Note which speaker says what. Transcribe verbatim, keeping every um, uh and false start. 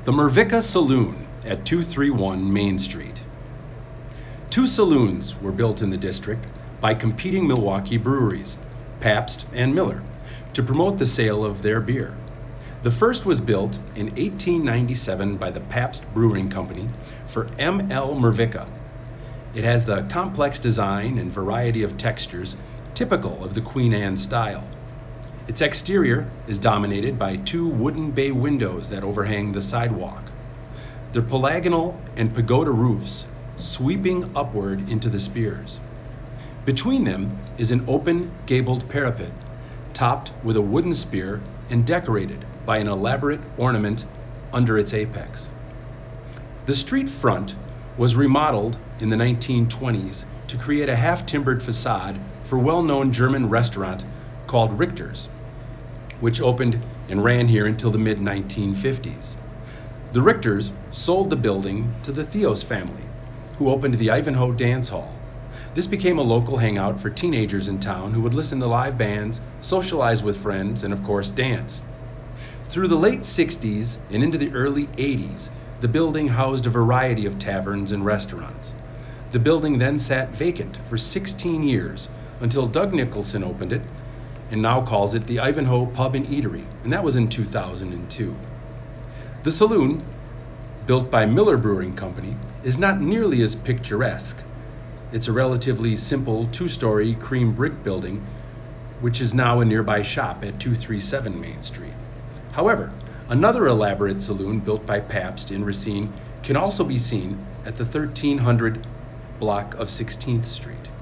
Speaker 1: The Mervicka Saloon at two thirty-one Main Street. Two saloons were built in the district by competing Milwaukee breweries, Pabst and Miller, to promote the sale of their beer. The first was built in eighteen ninety-seven by the Pabst Brewing Company for M L Mervicka. It has the complex design and variety of textures typical of the Queen Anne style. Its exterior is dominated by two wooden bay windows that overhang the sidewalk. Their polygonal and pagoda roofs sweeping upward into the spears. Between them is an open gabled parapet, topped with a wooden spear and decorated by an elaborate ornament under its apex. The street front was remodeled in the nineteen twenties to create a half-timbered facade for a well-known German restaurant called Richter's, which opened and ran here until the mid nineteen fifties. The Richters sold the building to the Theos family, who opened the Ivanhoe Dance Hall. This became a local hangout for teenagers in town who would listen to live bands, socialize with friends, and of course dance. Through the late sixties and into the early eighties, the building housed a variety of taverns and restaurants. The building then sat vacant for sixteen years until Doug Nicholson opened it and now calls it the Ivanhoe Pub and Eatery, and that was in two thousand two. The saloon, built by Miller Brewing Company, is not nearly as picturesque. It's a relatively simple two-story cream brick building, which is now a nearby shop at two thirty-seven Main Street. However, another elaborate saloon built by Pabst in Racine can also be seen at the thirteen hundred block of sixteenth Street.